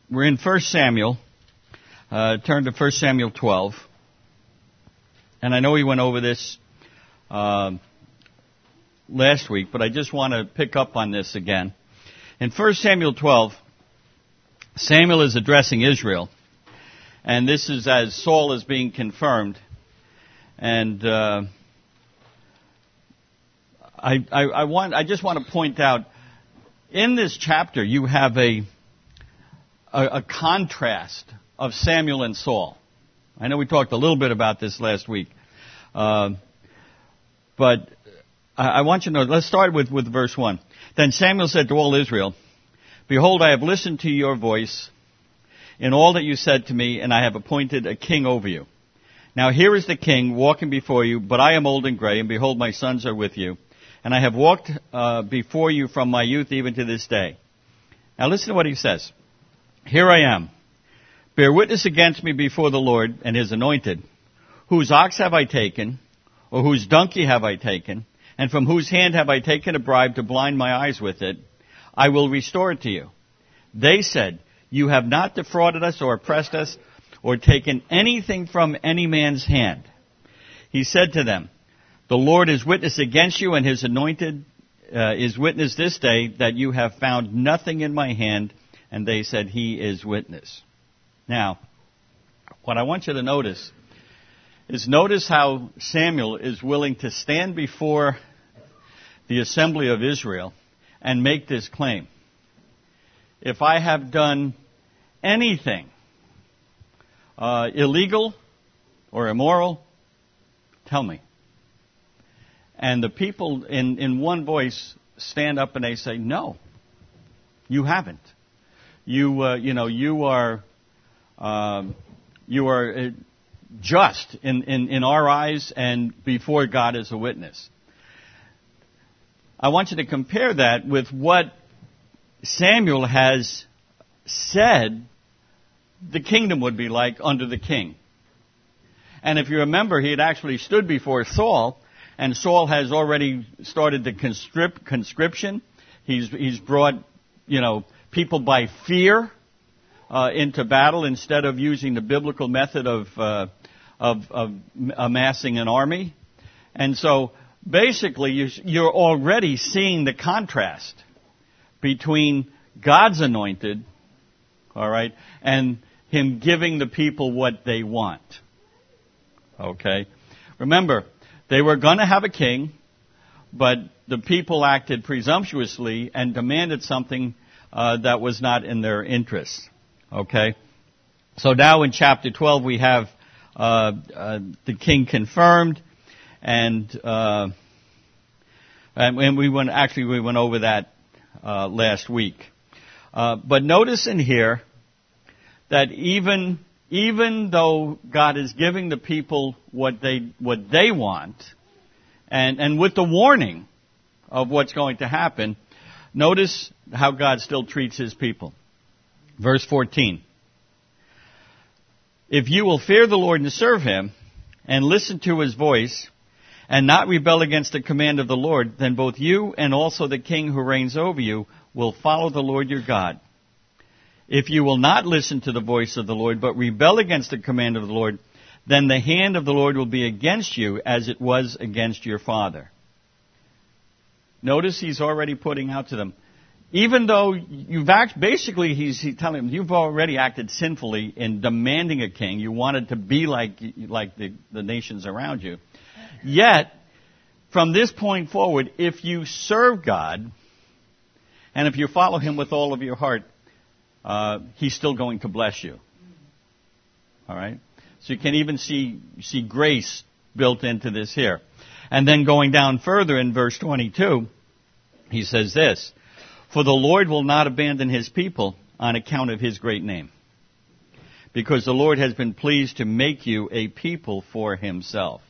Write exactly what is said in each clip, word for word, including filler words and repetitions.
We're in First Samuel. Uh, turn to First Samuel twelve. And I know we went over this uh, last week, but I just want to pick up on this again. In First Samuel twelve, Samuel is addressing Israel. And this is as Saul is being confirmed. And uh, I, I, I want I just want to point out, in this chapter you have a a, a contrast of Samuel and Saul. I know we talked a little bit about this last week. Uh, but I, I want you to know, let's start with, with verse one. Then Samuel said to all Israel, "Behold, I have listened to your voice in all that you said to me, and I have appointed a king over you. Now here is the king walking before you, but I am old and gray, and behold, my sons are with you. And I have walked uh, before you from my youth even to this day." Now listen to what he says. "Here I am. Bear witness against me before the Lord and his anointed. Whose ox have I taken, or whose donkey have I taken, and from whose hand have I taken a bribe to blind my eyes with it? I will restore it to you." They said, "You have not defrauded us or oppressed us or taken anything from any man's hand." He said to them, "The Lord is witness against you, and his anointed uh, is witness this day that you have found nothing in my hand." And they said, "He is witness." Now, what I want you to notice is notice how Samuel is willing to stand before the assembly of Israel and make this claim. If I have done anything uh, illegal or immoral, tell me. And the people in, in one voice stand up and they say, "No, you haven't. You, uh, you know, you are, um, you are uh, just in, in, in our eyes and before God as a witness." I want you to compare that with what Samuel has said the kingdom would be like under the king. And if you remember, he had actually stood before Saul, and Saul has already started the conscript, conscription. He's, he's brought, you know, people by fear uh, into battle instead of using the biblical method of, uh, of, of amassing an army. And so basically you're already seeing the contrast between God's anointed, all right, and him giving the people what they want. Okay? Remember, they were going to have a king, but the people acted presumptuously and demanded something uh, that was not in their interest. Okay? So now in chapter twelve we have uh, uh, the king confirmed, and uh, and we went actually we went over that uh, last week. Uh, but notice in here that even even though God is giving the people what they what they want, and and with the warning of what's going to happen, notice how God still treats his people. Verse fourteen. "If you will fear the Lord and serve him, and listen to his voice, and not rebel against the command of the Lord, then both you and also the king who reigns over you will follow the Lord your God. If you will not listen to the voice of the Lord, but rebel against the command of the Lord, then the hand of the Lord will be against you as it was against your father." Notice he's already putting out to them, even though you've act, basically he's, he's telling them, you've already acted sinfully in demanding a king. You wanted to be like, like the, the nations around you. Yet, from this point forward, if you serve God, and if you follow him with all of your heart, uh, he's still going to bless you. All right? So you can even see, see grace built into this here. And then going down further in verse twenty-two, he says this, "For the Lord will not abandon his people on account of his great name, because the Lord has been pleased to make you a people for himself."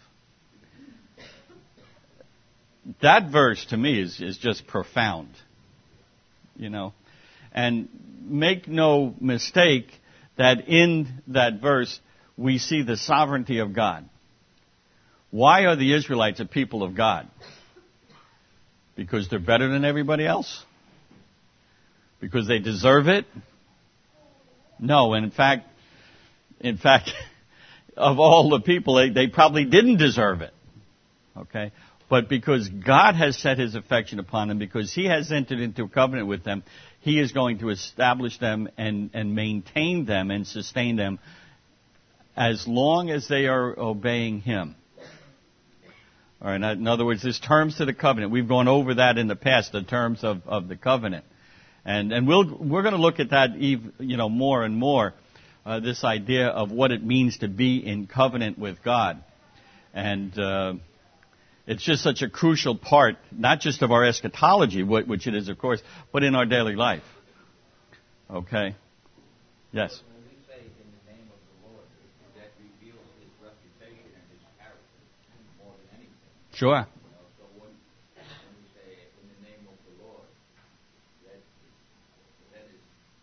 That verse to me is, is just profound, you know. And make no mistake that in that verse we see the sovereignty of God. Why are the Israelites a people of God? Because they're better than everybody else? Because they deserve it? No, and in fact, in fact, of all the people, they, they probably didn't deserve it. Okay? But because God has set His affection upon them, because He has entered into a covenant with them, He is going to establish them and, and maintain them and sustain them as long as they are obeying Him. All right, in other words, there's terms to the covenant. We've gone over that in the past, the terms of, of the covenant. And, and we'll, we're going to look at that even, you know, more and more, uh, this idea of what it means to be in covenant with God. And uh, it's just such a crucial part, not just of our eschatology, which it is, of course, but in our daily life. Okay? Yes? When we say in the name of the Lord, that reveals His reputation and His character more than anything. Sure. You know, so when, when we say in the name of the Lord, that, that is,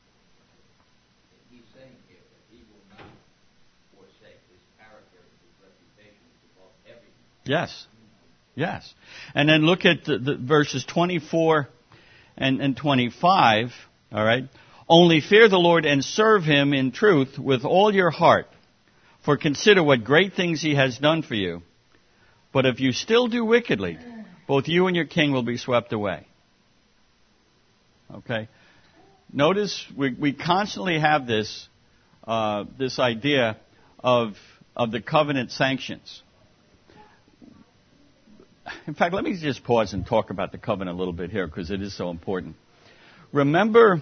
He's saying here that He will not forsake His character and His reputation is above everything. Yes. Yes. And then look at the, the verses twenty-four and, and twenty-five, all right? Only fear the Lord and serve Him in truth with all your heart. For consider what great things He has done for you. But if you still do wickedly, both you and your king will be swept away. Okay? Notice we, we constantly have this, uh, this idea of, of the covenant sanctions. In fact, let me just pause and talk about the covenant a little bit here because it is so important. Remember,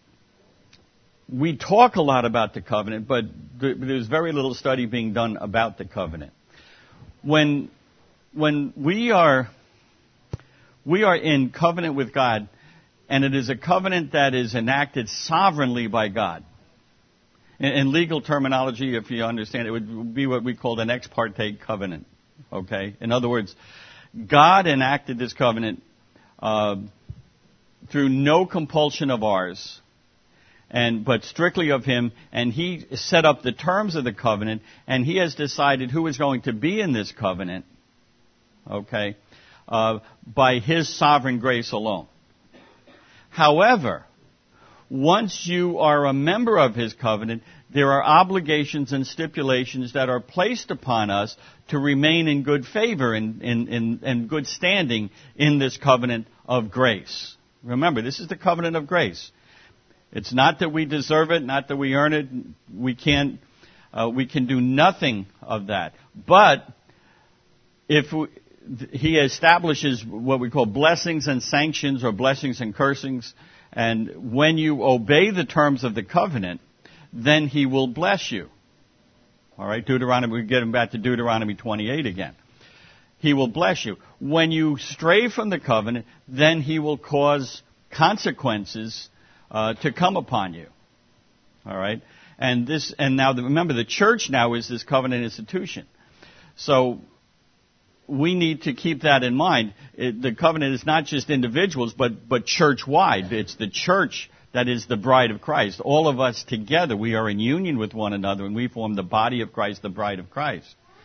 we talk a lot about the covenant, but there's very little study being done about the covenant. When, when we are, we are in covenant with God, and it is a covenant that is enacted sovereignly by God. In, in legal terminology, if you understand, it would be what we call an ex parte covenant. Okay? In other words, God enacted this covenant uh, through no compulsion of ours, and but strictly of Him, and He set up the terms of the covenant, and He has decided who is going to be in this covenant, okay, uh, by His sovereign grace alone. However, once you are a member of His covenant, there are obligations and stipulations that are placed upon us to remain in good favor and in, in, in good standing in this covenant of grace. Remember, this is the covenant of grace. It's not that we deserve it, not that we earn it. We can't, uh, we can do nothing of that. But if we, He establishes what we call blessings and sanctions, or blessings and cursings, and when you obey the terms of the covenant, then He will bless you. All right, Deuteronomy, we get him back to Deuteronomy twenty-eight again. He will bless you. When you stray from the covenant, then He will cause consequences uh, to come upon you. All right, and this, and now the, remember, the church now is this covenant institution. So we need to keep that in mind. It, the covenant is not just individuals, but but church-wide. It's the church that is the bride of Christ. All of us together, we are in union with one another, and we form the body of Christ, the bride of Christ.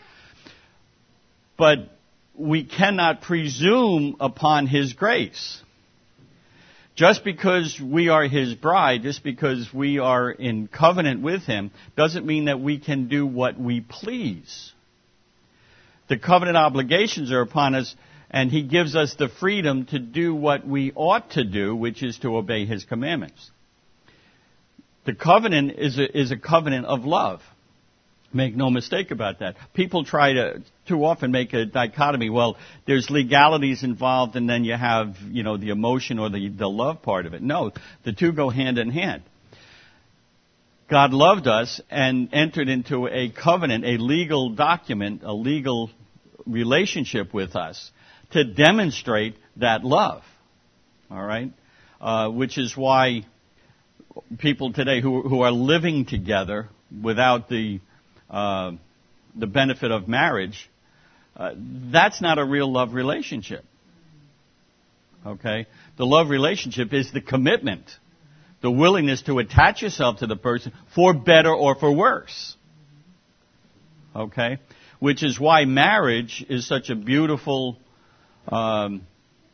But we cannot presume upon His grace. Just because we are His bride, just because we are in covenant with Him, doesn't mean that we can do what we please. The covenant obligations are upon us, and He gives us the freedom to do what we ought to do, which is to obey His commandments. The covenant is a, is a covenant of love. Make no mistake about that. People try to too often make a dichotomy. Well, there's legalities involved, and then you have, you know, the emotion or the, the love part of it. No, the two go hand in hand. God loved us and entered into a covenant, a legal document, a legal relationship with us, to demonstrate that love, all right? Uh, which is why people today who, who are living together without the uh, the benefit of marriage, uh, that's not a real love relationship, okay? The love relationship is the commitment, the willingness to attach yourself to the person for better or for worse, okay? Which is why marriage is such a beautiful Um,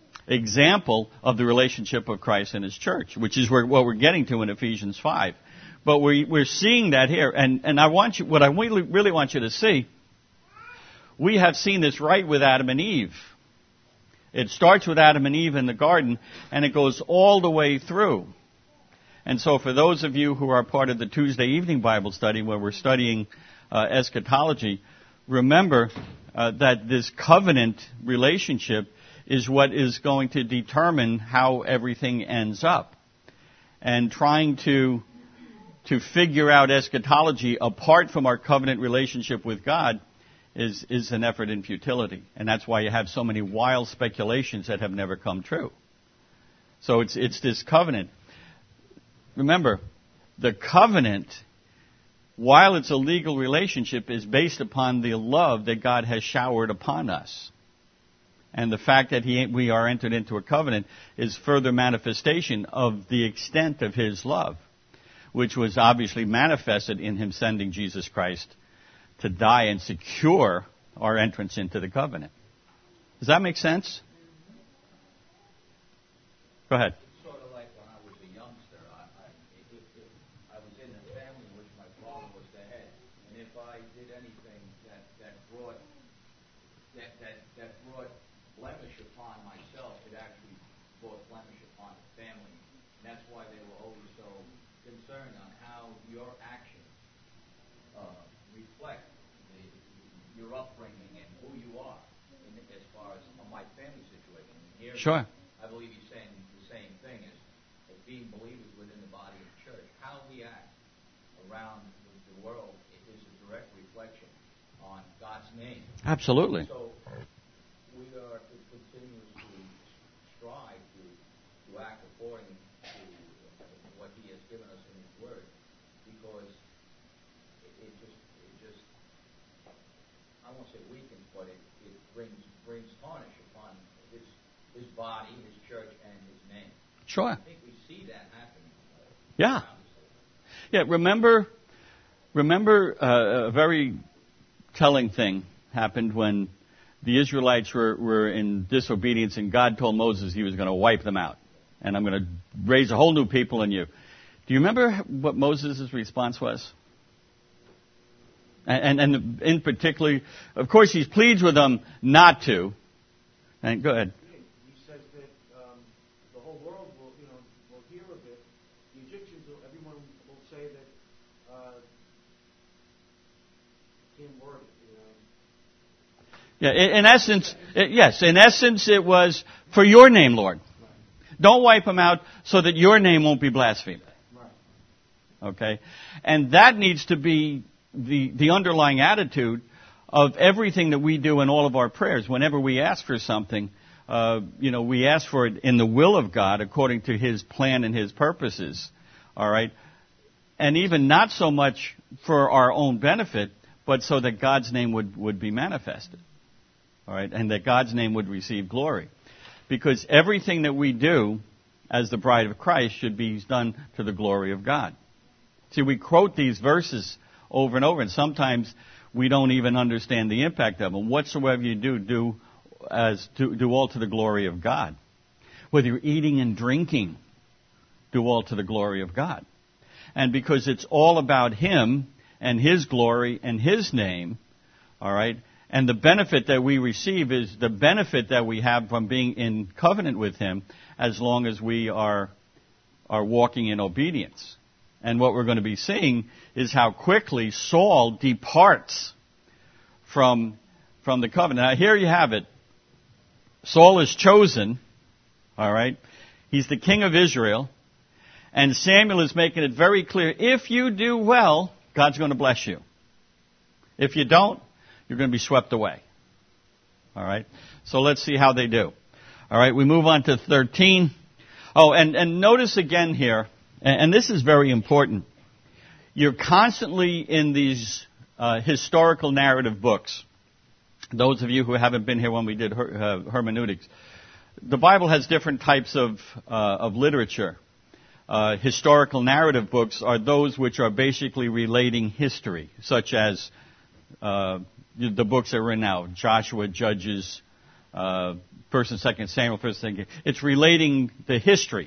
example of the relationship of Christ and His church, which is where, what we're getting to in Ephesians five, But we, we're seeing that here. And, and I want you, what I really, really want you to see, we have seen this right with Adam and Eve. It starts with Adam and Eve in the garden, and it goes all the way through. And so for those of you who are part of the Tuesday evening Bible study where we're studying uh, eschatology, remember uh, that this covenant relationship is what is going to determine how everything ends up. And trying to to figure out eschatology apart from our covenant relationship with God is, is an effort in futility. And that's why you have so many wild speculations that have never come true. So it's it's this covenant. Remember, the covenant, while it's a legal relationship, is based upon the love that God has showered upon us. And the fact that he, we are entered into a covenant is further manifestation of the extent of his love, which was obviously manifested in him sending Jesus Christ to die and secure our entrance into the covenant. Does that make sense? Go ahead. Sort of like when I was a youngster, I, I, if, if I was in a family in which my father was the head, and if I did anything that, that brought that, that, that brought blemish upon myself, it actually brought blemish upon the family. And that's why they were always so concerned on how your actions uh, reflect the, your upbringing and who you are in, as far as my family situation. Here, Sure. I believe he's saying the same thing as, as being believers within the body of the church. How we act around the, the world is a direct reflection on God's name. Absolutely. So we are to continuously strive to, to act according to what he has given us in his word, because it, it just it just I won't say weakens, but it, it brings brings tarnish upon his his body, his church, and his name. Sure. I think we see that happening. Yeah. Yeah, remember, remember uh, a very telling thing happened when the Israelites were, were in disobedience and God told Moses he was going to wipe them out. And I'm going to raise a whole new people in you. Do you remember what Moses' response was? And, and, and in particular, of course, he pleads with them not to. And go ahead. He says that um, the whole world will, you know, will hear of it. The Egyptians, will, everyone will say that uh, can't word it, you know. Yeah, in, in essence, it, yes, in essence, it was for your name, Lord. Right. Don't wipe them out so that your name won't be blasphemed. Right. Okay, and that needs to be the the underlying attitude of everything that we do in all of our prayers. Whenever we ask for something, uh, you know, we ask for it in the will of God according to his plan and his purposes. All right? And even not so much for our own benefit, but so that God's name would, would be manifested. All right? And that God's name would receive glory. Because everything that we do as the bride of Christ should be done to the glory of God. See, we quote these verses over and over, and sometimes we don't even understand the impact of them. Whatsoever you do, do as do, do all to the glory of God. Whether you're eating and drinking, do all to the glory of God. And because it's all about him and his glory and his name, all right, and the benefit that we receive is the benefit that we have from being in covenant with him as long as we are are walking in obedience. And what we're going to be seeing is how quickly Saul departs from, from the covenant. Now, here you have it. Saul is chosen, all right? He's the king of Israel. And Samuel is making it very clear, if you do well, God's going to bless you. If you don't, you're going to be swept away. All right? So let's see how they do. All right, we move on to thirteen. Oh, and, and notice again here, and this is very important. You're constantly in these uh, historical narrative books. Those of you who haven't been here when we did her, uh, hermeneutics, the Bible has different types of uh, of literature. Uh, historical narrative books are those which are basically relating history, such as uh, the books that we're in now, Joshua, Judges, uh, First and Second Samuel, First and Second. It's relating the history.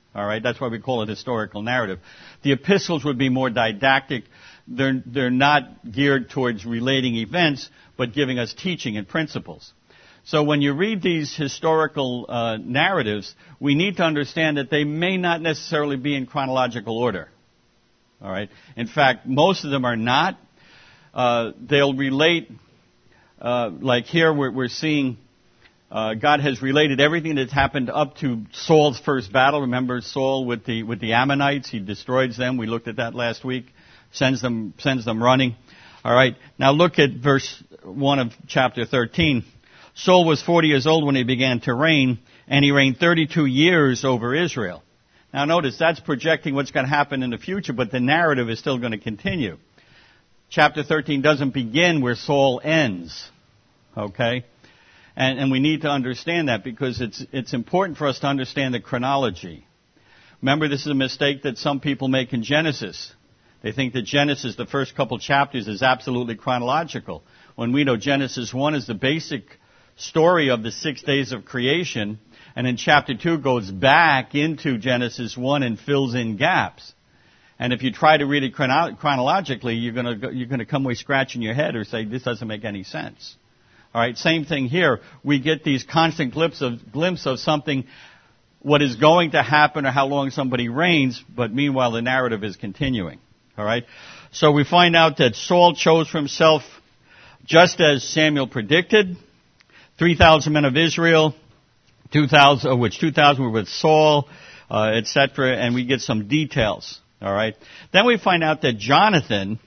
All right, that's why we call it historical narrative. The epistles would be more didactic. They're, they're not geared towards relating events, but giving us teaching and principles. So when you read these historical uh, narratives, we need to understand that they may not necessarily be in chronological order. All right. In fact, most of them are not. Uh, they'll relate, uh, like here we're, we're seeing uh, God has related everything that's happened up to Saul's first battle. Remember Saul with the with the Ammonites? He destroys them. We looked at that last week. Sends them sends them running. All right. Now look at verse one of chapter thirteen. Saul was forty years old when he began to reign, and he reigned thirty-two years over Israel. Now notice, that's projecting what's going to happen in the future, but the narrative is still going to continue. Chapter thirteen doesn't begin where Saul ends. Okay? And, and we need to understand that because it's, it's important for us to understand the chronology. Remember, this is a mistake that some people make in Genesis. They think that Genesis, the first couple chapters, is absolutely chronological, when we know Genesis one is the basic story of the six days of creation, and in chapter two goes back into Genesis one and fills in gaps. And if you try to read it chrono- chronologically, you're going to you're going to come away scratching your head or say this doesn't make any sense. All right, same thing here. We get these constant glimpses of glimpse of something, what is going to happen or how long somebody reigns, but meanwhile the narrative is continuing. All right, so we find out that Saul chose for himself, just as Samuel predicted, three thousand men of Israel, two thousand, of which two thousand were with Saul, uh, et cetera, and we get some details. All right. Then we find out that Jonathan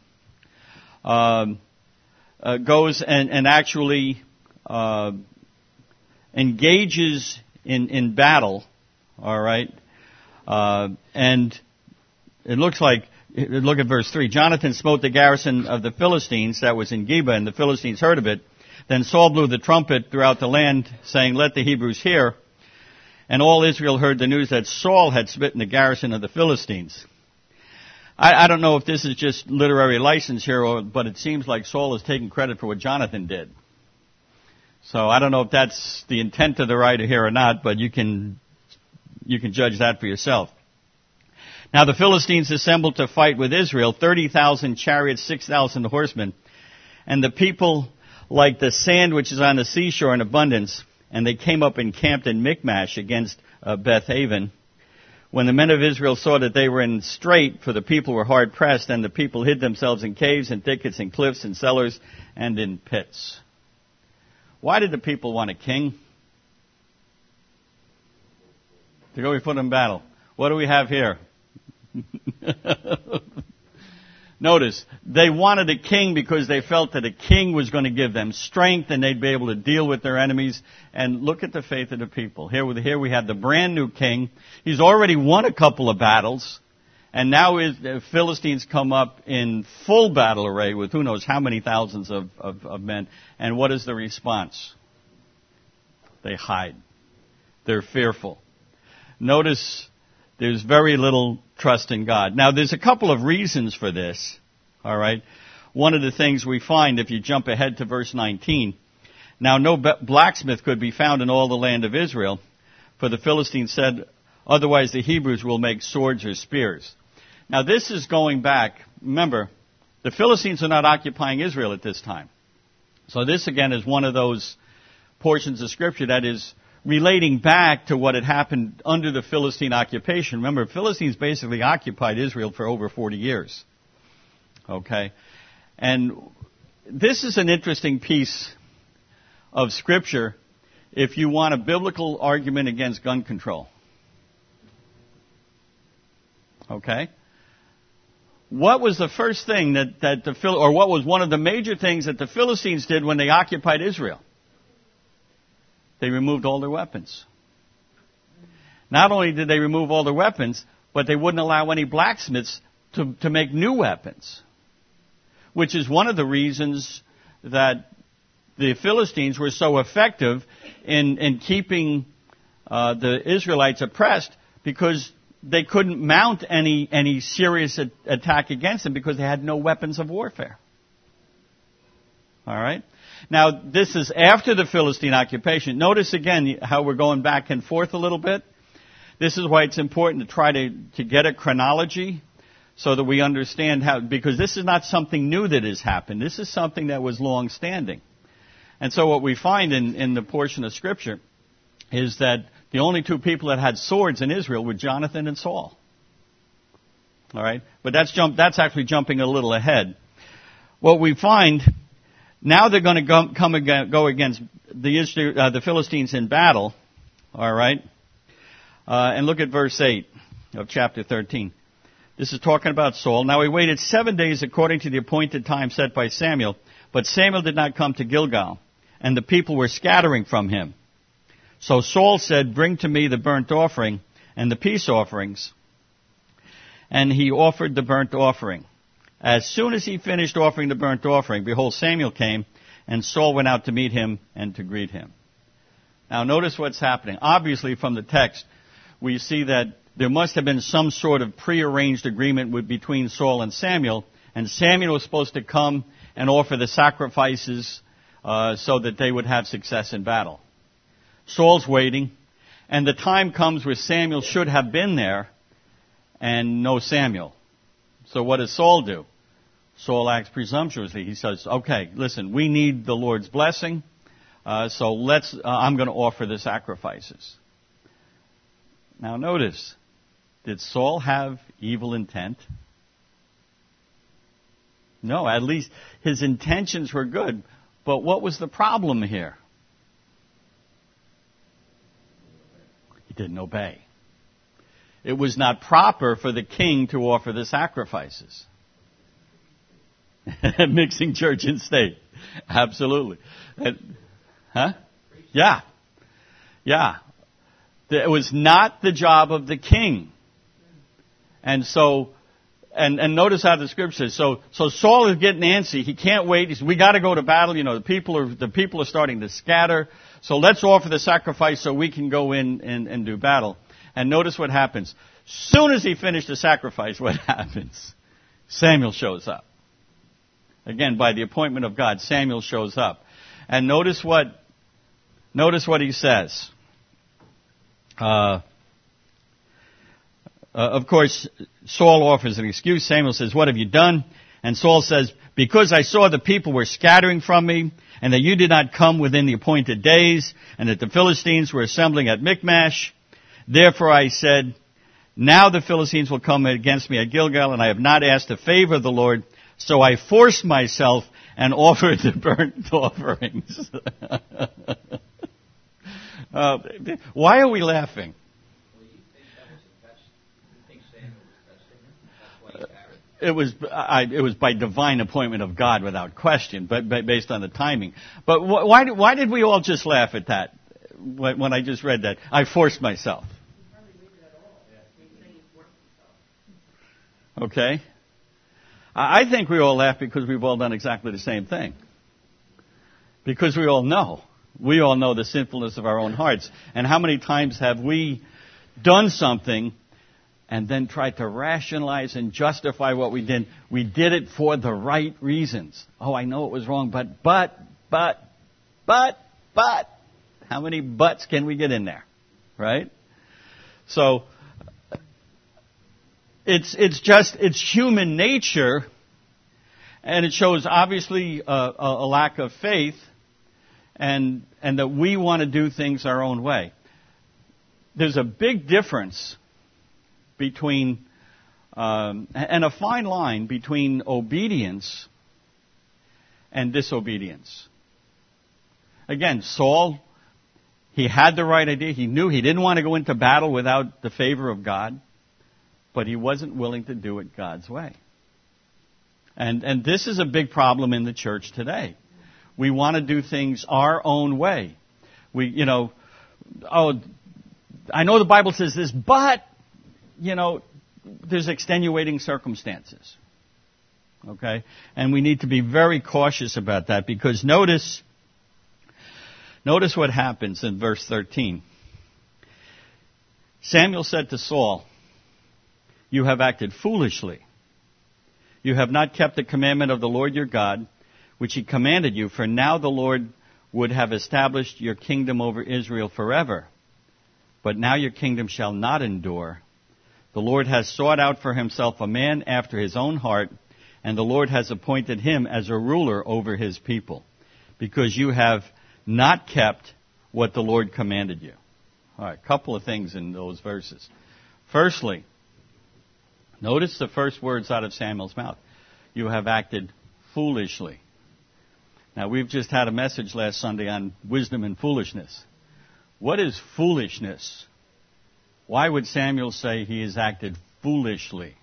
um, uh, goes and, and actually uh, engages in, in battle. All right. Uh, and it looks like, look at verse three. Jonathan smote the garrison of the Philistines that was in Geba, and the Philistines heard of it. Then Saul blew the trumpet throughout the land, saying, "Let the Hebrews hear." And all Israel heard the news that Saul had smitten the garrison of the Philistines. I, I don't know if this is just literary license here, or, but it seems like Saul is taking credit for what Jonathan did. So I don't know if that's the intent of the writer here or not, but you can you can judge that for yourself. Now the Philistines assembled to fight with Israel, thirty thousand chariots, six thousand horsemen, and the people like the sand which is on the seashore in abundance, and they came up and camped in Michmash against uh, Beth-aven. When the men of Israel saw that they were in strait, for the people were hard pressed, and the people hid themselves in caves and thickets and cliffs and cellars and in pits. Why did the people want a king? To go before them in battle. What do we have here? Notice, they wanted a king because they felt that a king was going to give them strength and they'd be able to deal with their enemies. And look at the faith of the people. Here, here we have the brand new king. He's already won a couple of battles. And now is, the Philistines come up in full battle array with who knows how many thousands of, of, of men. And what is the response? They hide. They're fearful. Notice there's very little trust in God. Now, there's a couple of reasons for this, all right? One of the things we find, if you jump ahead to verse nineteen, now no blacksmith could be found in all the land of Israel, for the Philistines said, otherwise the Hebrews will make swords or spears. Now, this is going back. Remember, the Philistines are not occupying Israel at this time. So this, again, is one of those portions of Scripture that is relating back to what had happened under the Philistine occupation. Remember, Philistines basically occupied Israel for over forty years. Okay? And this is an interesting piece of Scripture if you want a biblical argument against gun control. Okay? What was the first thing that, that the Phil, or what was one of the major things that the Philistines did when they occupied Israel? They removed all their weapons. Not only did they remove all their weapons, but they wouldn't allow any blacksmiths to, to make new weapons. Which is one of the reasons that the Philistines were so effective in, in keeping uh, the Israelites oppressed, because they couldn't mount any, any serious a- attack against them because they had no weapons of warfare. All right? Now, this is after the Philistine occupation. Notice again how we're going back and forth a little bit. This is why it's important to try to, to get a chronology so that we understand how, because this is not something new that has happened. This is something that was long standing. And so what we find in, in the portion of Scripture is that the only two people that had swords in Israel were Jonathan and Saul. All right? But that's jump, that's actually jumping a little ahead. What we find, now they're going to go, come again, go against the, Israel, uh, the Philistines in battle. All right? Uh, and look at verse eight of chapter thirteen. This is talking about Saul. Now he waited seven days according to the appointed time set by Samuel, but Samuel did not come to Gilgal, and the people were scattering from him. So Saul said, "Bring to me the burnt offering and the peace offerings." And he offered the burnt offering. As soon as he finished offering the burnt offering, behold, Samuel came, and Saul went out to meet him and to greet him. Now notice what's happening. Obviously from the text, we see that there must have been some sort of prearranged agreement with, between Saul and Samuel, and Samuel was supposed to come and offer the sacrifices uh, so that they would have success in battle. Saul's waiting, and the time comes where Samuel should have been there, and no Samuel. So what does Saul do? Saul acts presumptuously. He says, okay, listen, we need the Lord's blessing, uh, so let's. Uh, I'm going to offer the sacrifices. Now notice, did Saul have evil intent? No, at least his intentions were good. But what was the problem here? He didn't obey. It was not proper for the king to offer the sacrifices. Mixing church and state. Absolutely. Huh? Yeah. Yeah. It was not the job of the king. And so, and, and notice how the scripture says, so, so Saul is getting antsy. He can't wait. He says, we gotta go to battle. You know, the people are, the people are starting to scatter. So let's offer the sacrifice so we can go in and, and do battle. And notice what happens. Soon as he finished the sacrifice, what happens? Samuel shows up. Again, by the appointment of God, Samuel shows up. And notice what, notice what he says. Uh, uh, of course, Saul offers an excuse. Samuel says, what have you done? And Saul says, because I saw the people were scattering from me, and that you did not come within the appointed days, and that the Philistines were assembling at Michmash, therefore I said, now the Philistines will come against me at Gilgal, and I have not asked the favor of the Lord, so I forced myself and offered the burnt offerings. uh, why are we laughing? Well, you think that was the best? You think Samuel was testing him? That's why he carried. It was I, it was by divine appointment of God without question, but, but based on the timing. But wh- why why did we all just laugh at that when, when I just read that? I forced myself. Okay? I think we all laugh because we've all done exactly the same thing. Because we all know. We all know the sinfulness of our own hearts. And how many times have we done something and then tried to rationalize and justify what we did? We did it for the right reasons. Oh, I know it was wrong, but, but, but, but, but. How many buts can we get in there? Right? So, It's it's just, it's human nature, and it shows obviously a, a, a lack of faith, and and that we want to do things our own way. There's a big difference between, um, and a fine line between obedience and disobedience. Again, Saul, he had the right idea. He knew he didn't want to go into battle without the favor of God. But he wasn't willing to do it God's way. And and this is a big problem in the church today. We want to do things our own way. We, you know, oh, I know the Bible says this, but, you know, there's extenuating circumstances. Okay? And we need to be very cautious about that because notice, notice what happens in verse thirteen. Samuel said to Saul, you have acted foolishly. You have not kept the commandment of the Lord your God, which he commanded you, for now the Lord would have established your kingdom over Israel forever. but now your kingdom shall not endure. The Lord has sought out for himself a man after his own heart, and the Lord has appointed him as a ruler over his people, because you have not kept what the Lord commanded you. All right, a couple of things in those verses. Firstly, notice the first words out of Samuel's mouth. You have acted foolishly. Now, we've just had a message last Sunday on wisdom and foolishness. What is foolishness? Why would Samuel say he has acted foolishly?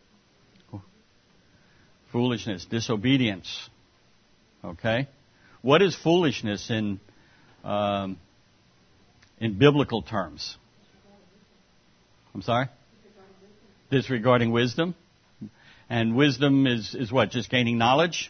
Foolishness, disobedience. Okay? What is foolishness in um, in biblical terms? I'm sorry? Disregarding wisdom. And wisdom is, is what? Just gaining knowledge?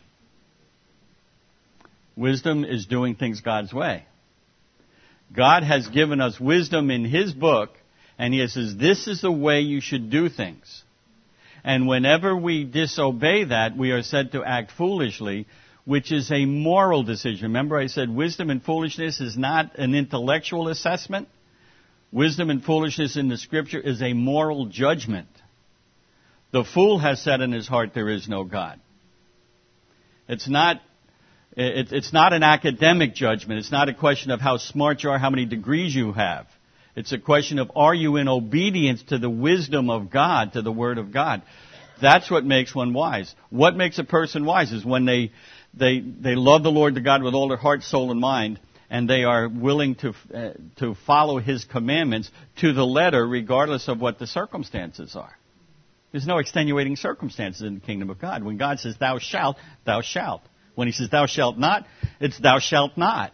Wisdom is doing things God's way. God has given us wisdom in His book, and He says, this is the way you should do things. And whenever we disobey that, we are said to act foolishly, which is a moral decision. Remember I said wisdom and foolishness is not an intellectual assessment. Wisdom and foolishness in the Scripture is a moral judgment. The fool has said in his heart, there is no God. It's not, it's not an academic judgment. It's not a question of how smart you are, how many degrees you have. It's a question of, are you in obedience to the wisdom of God, to the Word of God? That's what makes one wise. What makes a person wise is when they they they love the Lord, the God, with all their heart, soul, and mind, and they are willing to uh, to follow His commandments to the letter, regardless of what the circumstances are. There's no extenuating circumstances in the kingdom of God. When God says, thou shalt, thou shalt. When He says, thou shalt not, it's thou shalt not.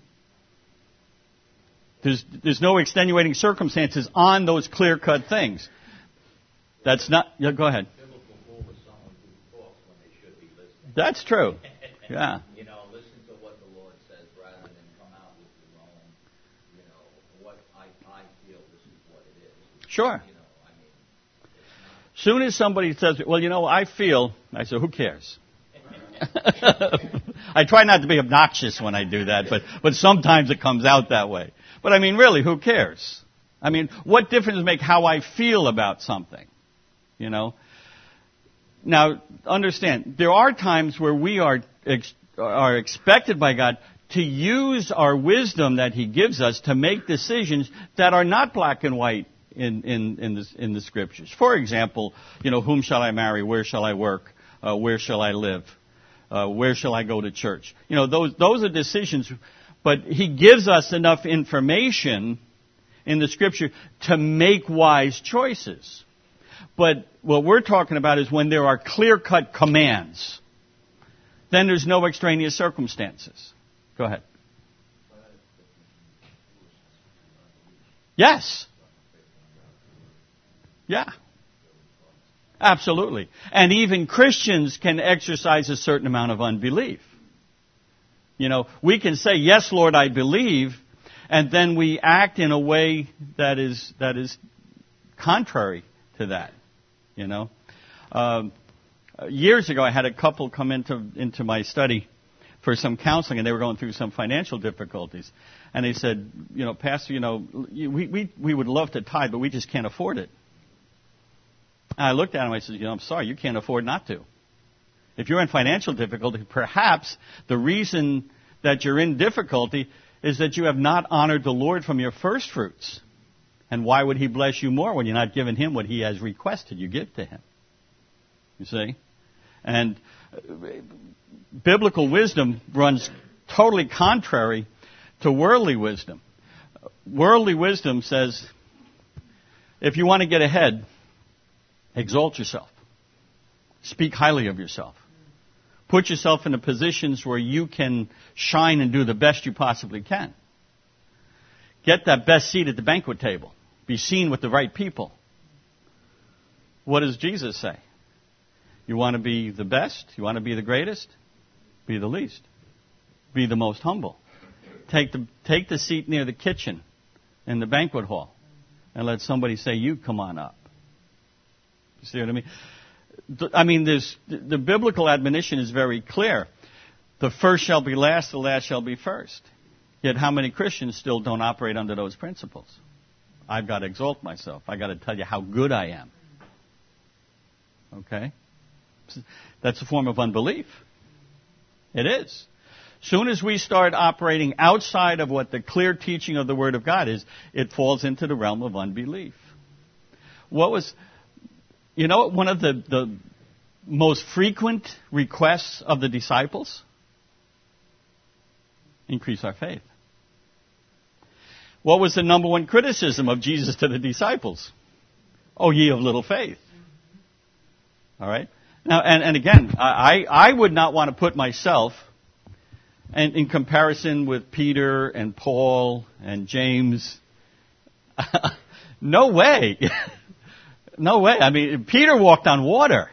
There's, there's no extenuating circumstances on those clear-cut things. That's not... Yeah, go ahead. Biblical fool is someone who talks when they should be listening. That's true. Yeah. You know, listen to what the Lord says rather than come out with your own, you know, what I, I feel this is what it is. Sure. You know, I mean, soon as somebody says, well, you know, I feel... I say, who cares? I try not to be obnoxious when I do that, but, but sometimes it comes out that way. But I mean, really, who cares? I mean, what difference does it make how I feel about something? You know? Now, understand, there are times where we are ex- are expected by God to use our wisdom that He gives us to make decisions that are not black and white in, in, in, the, in the Scriptures. For example, you know, whom shall I marry? Where shall I work? Uh, where shall I live? Uh, where shall I go to church? You know, those those are decisions, but He gives us enough information in the Scripture to make wise choices. But what we're talking about is when there are clear-cut commands, then there's no extraneous circumstances. Go ahead. Yes. Yeah. Absolutely. And even Christians can exercise a certain amount of unbelief. You know, we can say, yes, Lord, I believe, and then we act in a way that is that is contrary to that. You know, um, years ago, I had a couple come into into my study for some counseling, and they were going through some financial difficulties. And they said, you know, Pastor, you know, we we we would love to tithe, but we just can't afford it. And I looked at him and I said, you know, I'm sorry, you can't afford not to. If you're in financial difficulty, perhaps the reason that you're in difficulty is that you have not honored the Lord from your first fruits. And why would He bless you more when you're not giving Him what He has requested you give to Him? You see? And biblical wisdom runs totally contrary to worldly wisdom. Worldly wisdom says, if you want to get ahead, exalt yourself. Speak highly of yourself. Put yourself into positions where you can shine and do the best you possibly can. Get that best seat at the banquet table. Be seen with the right people. What does Jesus say? You want to be the best? You want to be the greatest? Be the least. Be the most humble. Take the, take the seat near the kitchen in the banquet hall and let somebody say, you come on up. You see what I mean? I mean, there's, the biblical admonition is very clear. The first shall be last, the last shall be first. Yet how many Christians still don't operate under those principles? I've got to exalt myself. I've got to tell you how good I am. Okay? That's a form of unbelief. It is. Soon as we start operating outside of what the clear teaching of the Word of God is, it falls into the realm of unbelief. What was, you know, one of the, the most frequent requests of the disciples? Increase our faith. What was the number one criticism of Jesus to the disciples? Oh, ye of little faith. All right? Now, and, and again, I, I would not want to put myself and in comparison with Peter and Paul and James. No way. No way. I mean, Peter walked on water.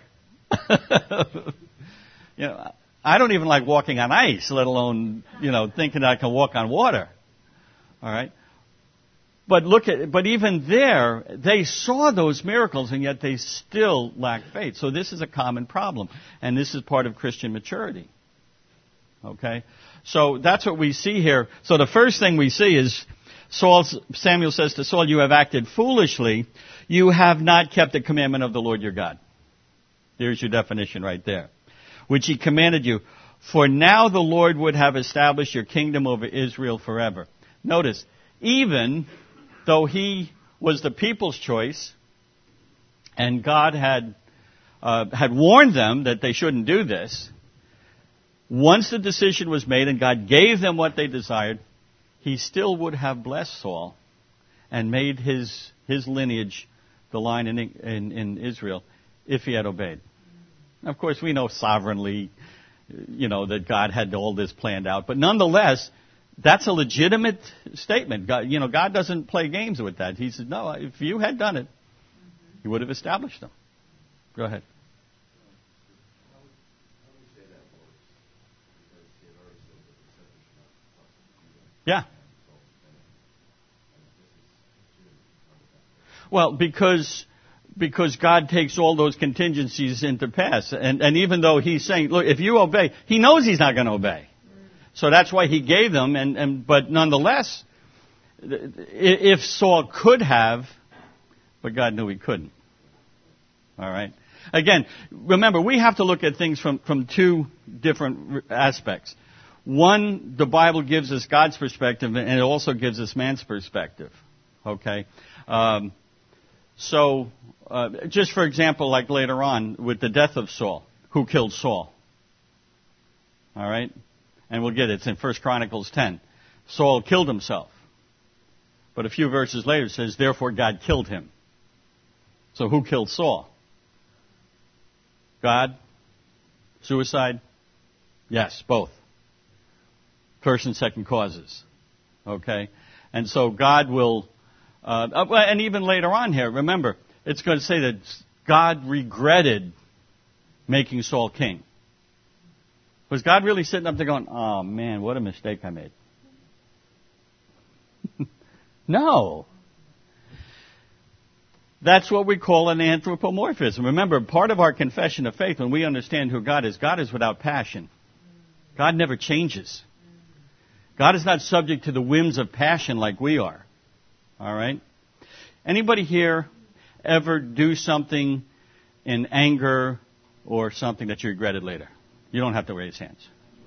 You know, I don't even like walking on ice, let alone, you know, thinking I can walk on water. All right? But look at, but even there, they saw those miracles and yet they still lack faith. So this is a common problem. And this is part of Christian maturity. Okay? So that's what we see here. So the first thing we see is Saul, Samuel says to Saul, you have acted foolishly. You have not kept the commandment of the Lord your God. There's your definition right there. Which he commanded you. For now the Lord would have established your kingdom over Israel forever. Notice, even though he was the people's choice, and God had uh, had warned them that they shouldn't do this, once the decision was made and God gave them what they desired, he still would have blessed Saul and made his his lineage the line in, in, in Israel if he had obeyed. Of course, we know sovereignly, you know, that God had all this planned out. But nonetheless, that's a legitimate statement. God, you know, God doesn't play games with that. He said, no, if you had done it, he would have established them. Go ahead. Yeah. Well, because because God takes all those contingencies into pass. And, and even though he's saying, look, if you obey, he knows he's not going to obey. So that's why he gave them. And, and but nonetheless, if Saul could have, but God knew he couldn't. All right. Again, remember, we have to look at things from, from two different aspects. One, the Bible gives us God's perspective, and it also gives us man's perspective. Okay? Um, so, uh, just for example, like later on, with the death of Saul, who killed Saul? All right? And we'll get it. It's in First Chronicles ten. Saul killed himself. But a few verses later it says, therefore God killed him. So who killed Saul? God? Suicide? Yes, both. First and second causes. Okay? And so God will, uh, and even later on here, remember, it's going to say that God regretted making Saul king. Was God really sitting up there going, oh man, what a mistake I made? No. That's what we call an anthropomorphism. Remember, part of our confession of faith, when we understand who God is, God is without passion. God never changes. God is not subject to the whims of passion like we are. All right? Anybody here ever do something in anger or something that you regretted later? You don't have to raise hands.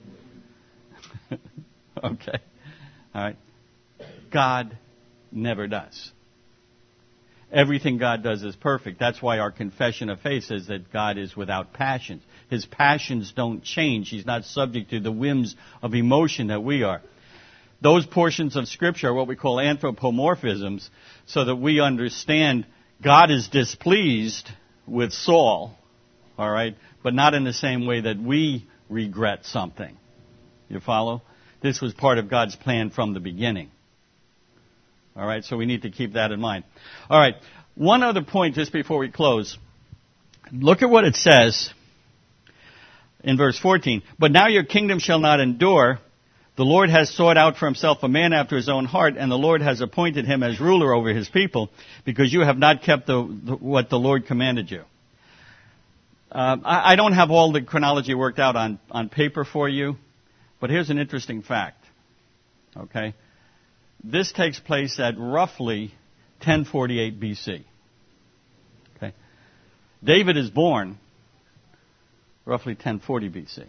Okay? All right? God never does. Everything God does is perfect. That's why our confession of faith says that God is without passions. His passions don't change. He's not subject to the whims of emotion that we are. Those portions of Scripture are what we call anthropomorphisms, so that we understand God is displeased with Saul, all right, but not in the same way that we regret something. You follow? This was part of God's plan from the beginning. All right, so we need to keep that in mind. All right, one other point just before we close. Look at what it says in verse fourteen. But now your kingdom shall not endure. The Lord has sought out for himself a man after his own heart, and the Lord has appointed him as ruler over his people, because you have not kept the, the, what the Lord commanded you. Uh, I, I don't have all the chronology worked out on, on paper for you, but here's an interesting fact. Okay? This takes place at roughly ten forty-eight B C. Okay. David is born roughly ten forty B C.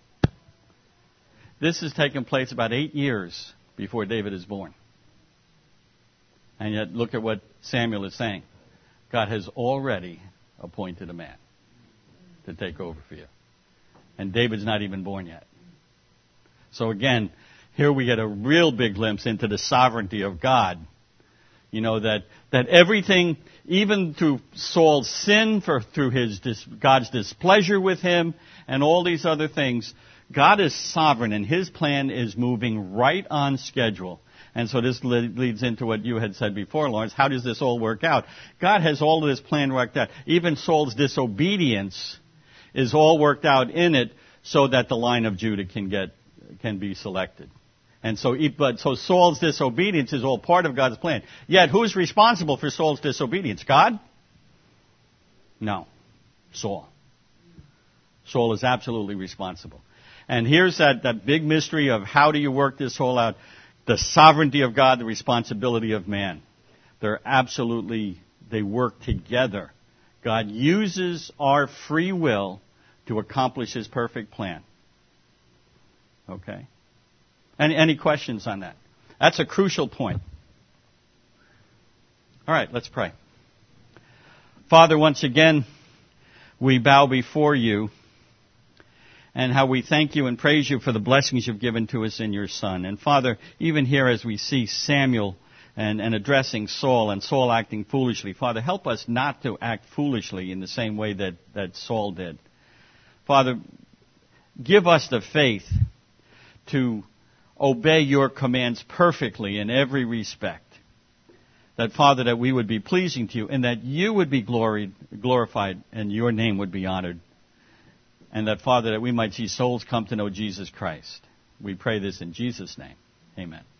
This has taken place about eight years before David is born. And yet, look at what Samuel is saying. God has already appointed a man to take over for you. And David's not even born yet. So again, here we get a real big glimpse into the sovereignty of God. You know, that, that everything, even through Saul's sin, for through his dis, God's displeasure with him, and all these other things, God is sovereign, and His plan is moving right on schedule. And so this leads into what you had said before, Lawrence. How does this all work out? God has all of this plan worked out. Even Saul's disobedience is all worked out in it so that the line of Judah can get can be selected. And so, but so Saul's disobedience is all part of God's plan. Yet, who's responsible for Saul's disobedience? God? No. Saul. Saul is absolutely responsible. And here's that, that big mystery of how do you work this whole out? The sovereignty of God, the responsibility of man. They're absolutely, they work together. God uses our free will to accomplish His perfect plan. Okay? Any, any questions on that? That's a crucial point. All right, let's pray. Father, once again, we bow before You, and how we thank You and praise You for the blessings You've given to us in Your Son. And Father, even here as we see Samuel and, and addressing Saul, and Saul acting foolishly, Father, help us not to act foolishly in the same way that, that Saul did. Father, give us the faith to obey Your commands perfectly in every respect. That, Father, that we would be pleasing to You, and that You would be gloried, glorified, and Your name would be honored. And that, Father, that we might see souls come to know Jesus Christ. We pray this in Jesus' name. Amen.